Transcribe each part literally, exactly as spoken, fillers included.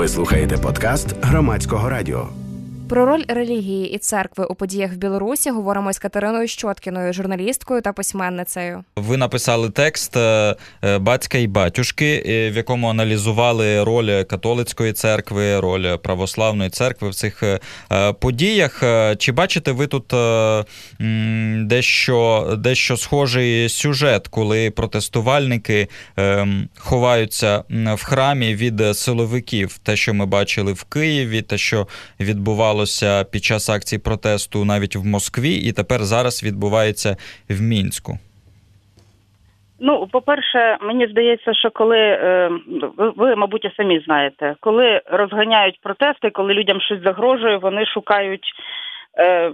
Ви слухаєте подкаст Громадського радіо. Про роль релігії і церкви у подіях в Білорусі говоримо з Катериною Щоткіною, журналісткою та письменницею. Ви написали текст «Батька і батюшки», в якому аналізували роль католицької церкви, роль православної церкви в цих подіях. Чи бачите ви тут дещо, дещо схожий сюжет, коли протестувальники ховаються в храмі від силовиків? Те, що ми бачили в Києві, те, що відбувалося під час акцій протесту навіть в Москві, і тепер зараз відбувається в Мінську. Ну, по-перше, мені здається, що коли, е, ви, ви, мабуть, і самі знаєте, коли розганяють протести, коли людям щось загрожує, вони шукають, е,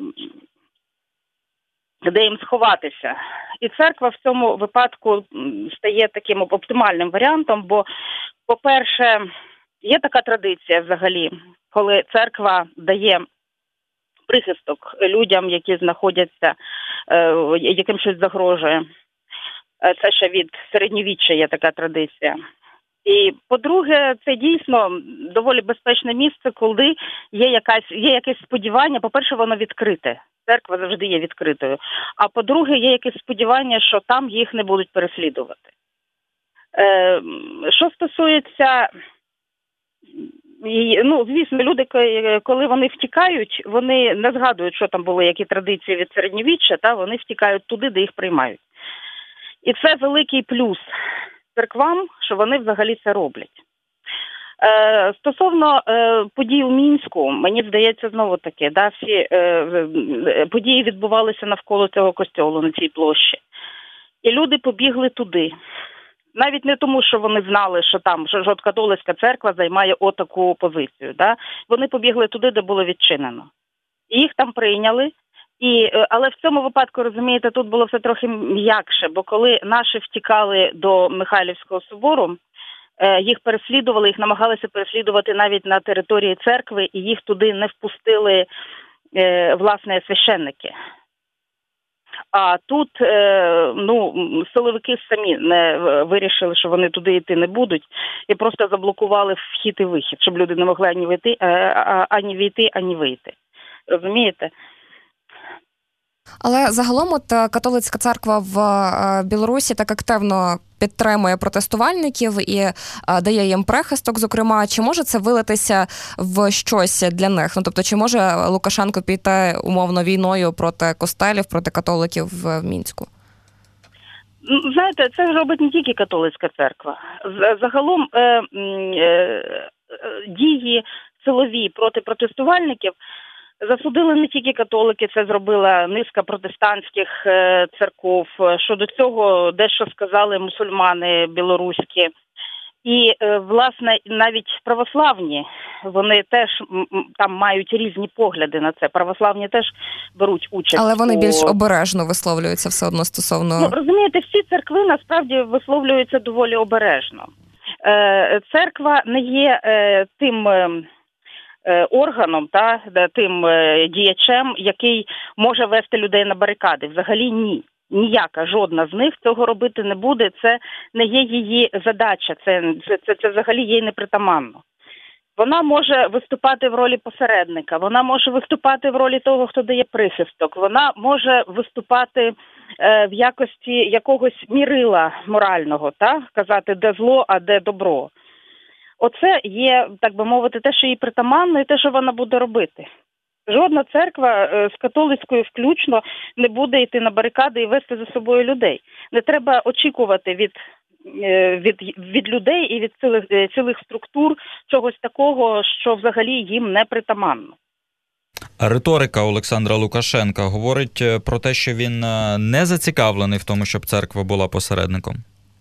де їм сховатися. І церква в цьому випадку стає таким оптимальним варіантом, бо, по-перше, є така традиція взагалі, коли церква дає прихисток людям, які знаходяться, е, яким щось загрожує. Це ще від середньовіччя є така традиція. І, по-друге, це дійсно доволі безпечне місце, коли є якась, є якесь сподівання. По-перше, воно відкрите. Церква завжди є відкритою. А по-друге, є якесь сподівання, що там їх не будуть переслідувати. Е, що стосується... І, ну, звісно, люди, коли вони втікають, вони не згадують, що там були, які традиції від середньовіччя, та вони втікають туди, де їх приймають. І це великий плюс церквам, що вони взагалі це роблять. Е, стосовно е, подій у Мінську, мені здається, знову-таки, да, всі е, події відбувалися навколо цього костьолу на цій площі. І люди побігли туди. Навіть не тому, що вони знали, що там що католицька церква займає отаку позицію. Да? Вони побігли туди, де було відчинено. І їх там прийняли. І, але в цьому випадку, розумієте, тут було все трохи м'якше, бо коли наші втікали до Михайлівського собору, їх переслідували, їх намагалися переслідувати навіть на території церкви, і їх туди не впустили, власне, священники. А тут, ну, силовики самі не вирішили, що вони туди йти не будуть, і просто заблокували вхід і вихід, щоб люди не могли ані вийти, ані війти, ані вийти. Розумієте? Але загалом от католицька церква в Білорусі так активно підтримує протестувальників і дає їм прихисток, зокрема. Чи може це вилитися в щось для них? Ну, тобто, чи може Лукашенко піти, умовно, війною проти костелів, проти католиків в Мінську? Знаєте, це робить не тільки католицька церква. Загалом е, е, дії силові проти протестувальників засудили не тільки католики, це зробила низка протестантських е, церков. Щодо цього дещо сказали мусульмани білоруські. І, е, власне, навіть православні, вони теж м, там мають різні погляди на це. Православні теж беруть участь. Але вони у... більш обережно висловлюються все одно стосовно... Ну, розумієте, всі церкви насправді висловлюються доволі обережно. Е, церква не є е, тим... Е, органом, та, тим е, діячем, який може вести людей на барикади. Взагалі ні. Ніяка, жодна з них цього робити не буде. Це не є її задача, це, це, це, це взагалі їй непритаманно. Вона може виступати в ролі посередника, вона може виступати в ролі того, хто дає прихисток, вона може виступати е, в якості якогось мірила морального, та, казати, де зло, а де добро. Оце є, так би мовити, те, що їй притаманно, і те, що вона буде робити. Жодна церква з католицькою включно не буде йти на барикади і вести за собою людей. Не треба очікувати від, від, від людей і від цілих, цілих структур чогось такого, що взагалі їм не притаманно. Риторика Олександра Лукашенка говорить про те, що він не зацікавлений в тому, щоб церква була посередником.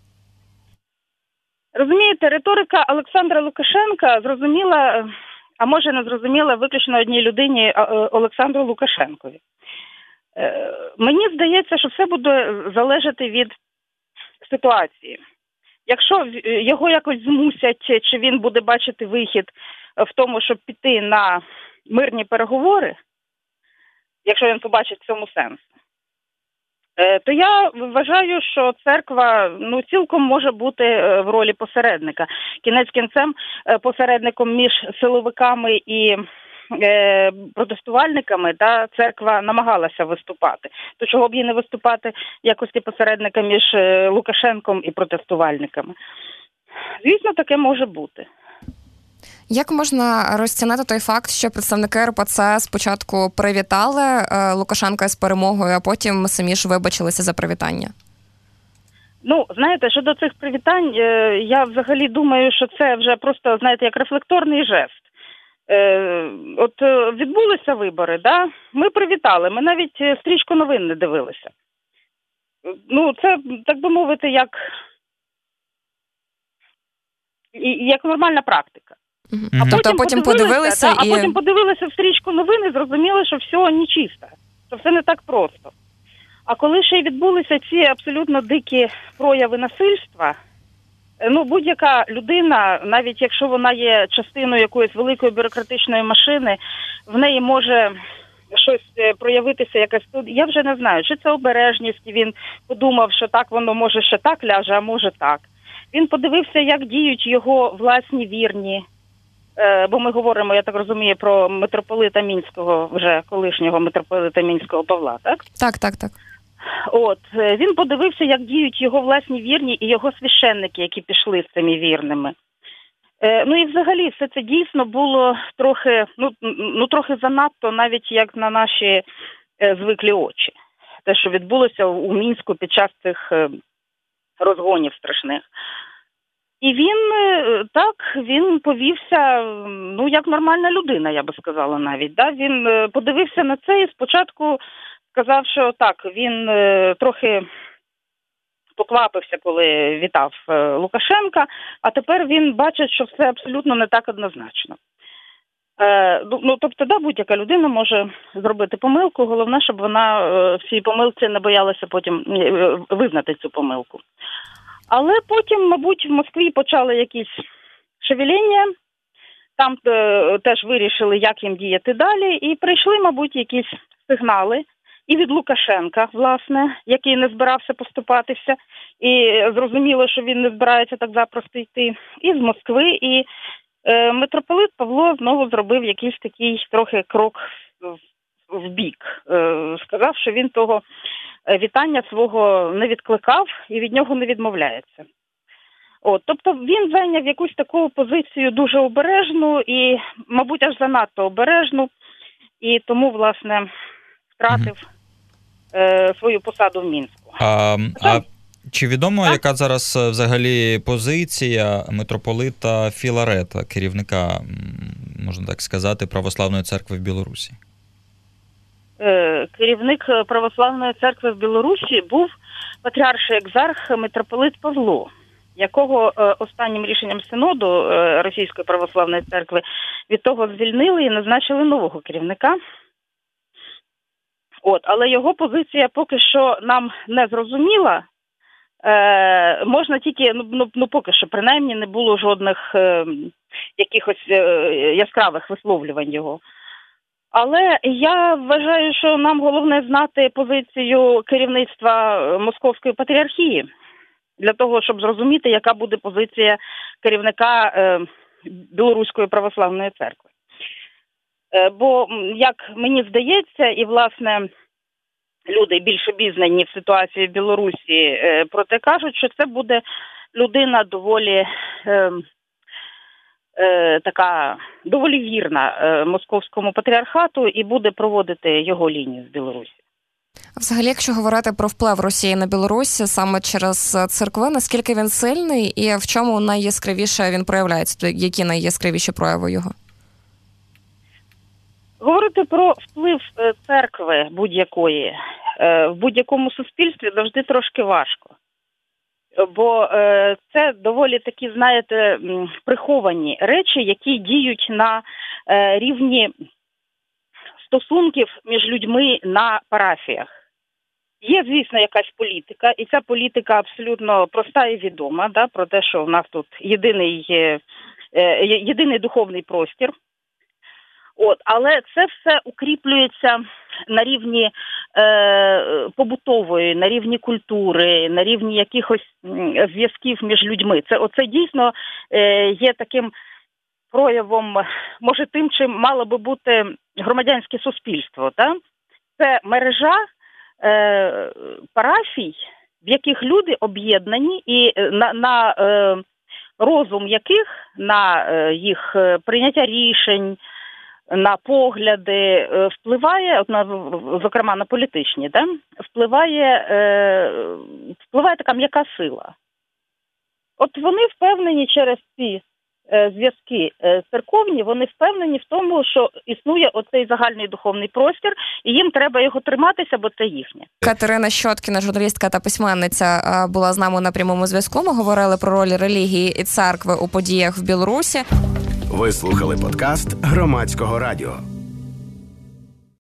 Розумієте, риторика Олександра Лукашенка зрозуміла, а може не зрозуміла виключно одній людині Олександру Лукашенкові. Мені здається, що все буде залежати від ситуації. Якщо його якось змусять, чи він буде бачити вихід в тому, щоб піти на мирні переговори, якщо він побачить в цьому сенс, то я вважаю, що церква ну, цілком може бути в ролі посередника. Кінець кінцем посередником між силовиками і протестувальниками, та церква намагалася виступати. То чого б їй не виступати в якості посередника між Лукашенком і протестувальниками? Звісно, таке може бути. Як можна розцінити той факт, що представники ер пе це спочатку привітали Лукашенка з перемогою, а потім самі ж вибачилися за привітання? Ну, знаєте, щодо цих привітань, я взагалі думаю, що це вже просто, знаєте, як рефлекторний жест. От відбулися вибори, да? Ми привітали, ми навіть стрічку новин не дивилися. Ну, це, так би мовити, як, як нормальна практика. А тобто потім, потім подивилися, та, і... а потім подивилися в стрічку новин і зрозуміли, що все нечисто, що все не так просто. А коли ще й відбулися ці абсолютно дикі прояви насильства, ну, будь-яка людина, навіть якщо вона є частиною якоїсь великої бюрократичної машини, в неї може щось проявитися, якась... Я вже не знаю, чи це обережність, він подумав, що так воно може ще так ляже, а може так. Він подивився, як діють його власні вірні, бо ми говоримо, я так розумію, про митрополита Мінського, вже колишнього митрополита Мінського Павла, так? Так, так, так. От, він подивився, як діють його власні вірні і його священники, які пішли з цими вірними. Е, ну і взагалі все це дійсно було трохи, ну, ну трохи занадто, навіть як на наші е, звиклі очі. Те, що відбулося у Мінську під час цих е, розгонів страшних. І він, е, так, він повівся, ну, як нормальна людина, я би сказала навіть. Да? Він е, подивився на це і спочатку сказав, що так, він е, трохи поквапився, коли вітав е, Лукашенка, а тепер він бачить, що все абсолютно не так однозначно. Е, ну, тобто, да, будь-яка людина може зробити помилку, головне, щоб вона е, в цій помилці не боялася потім е, визнати цю помилку. Але потім, мабуть, в Москві почали якісь шевеління, там е, теж вирішили, як їм діяти далі, і прийшли, мабуть, якісь сигнали, і від Лукашенка, власне, який не збирався поступатися, і зрозуміло, що він не збирається так запросто йти, і з Москви, і е, митрополит Павло знову зробив якийсь такий трохи крок в, в бік. Е, сказав, що він того вітання свого не відкликав і від нього не відмовляється. От, тобто він зайняв якусь таку позицію дуже обережну і, мабуть, аж занадто обережну, і тому, власне, втратив е, свою посаду в Мінську. А, а чи відомо, так? яка зараз взагалі позиція митрополита Філарета, керівника, можна так сказати, Православної церкви в Білорусі? Е, керівник Православної церкви в Білорусі був патріарший екзарх митрополит Павло, якого е, останнім рішенням синоду е, Російської Православної церкви від того звільнили і назначили нового керівника. От, але його позиція поки що нам не зрозуміла. Е, можна тільки, ну, ну, ну поки що, принаймні, не було жодних е, якихось е, яскравих висловлювань його. Але я вважаю, що нам головне знати позицію керівництва Московської патріархії, для того, щоб зрозуміти, яка буде позиція керівника е, Білоруської православної церкви. Е, бо, як мені здається, і, власне, люди більш обізнані в ситуації в Білорусі, е, проте кажуть, що це буде людина доволі е, е, така, доволі вірна е, Московському патріархату і буде проводити його лінію з Білорусі. Взагалі, якщо говорити про вплив Росії на Білорусь саме через церкви, наскільки він сильний і в чому найяскравіше він проявляється? Які найяскравіші прояви його? Говорити про вплив церкви будь-якої в будь-якому суспільстві завжди трошки важко. Бо це доволі такі, знаєте, приховані речі, які діють на рівні стосунків між людьми на парафіях. Є, звісно, якась політика, і ця політика абсолютно проста і відома, да, про те, що в нас тут єдиний, єдиний духовний простір. От, але це все укріплюється на рівні е, побутової, на рівні культури, на рівні якихось зв'язків між людьми. Це оце дійсно е, є таким проявом, може, тим, чим мало би бути громадянське суспільство. Та? Це мережа е, парафій, в яких люди об'єднані і на, на е, розум яких, на е, їх прийняття рішень, на погляди впливає, от на, зокрема на політичні, да? впливає, е, впливає така м'яка сила. От вони впевнені через ці е, зв'язки е, церковні, вони впевнені в тому, що існує оцей загальний духовний простір, і їм треба його триматися, бо це їхнє. Катерина Щоткіна, журналістка та письменниця, була з нами на прямому зв'язку. Ми говорили про роль релігії і церкви у подіях в Білорусі. Ви слухали подкаст Громадського радіо.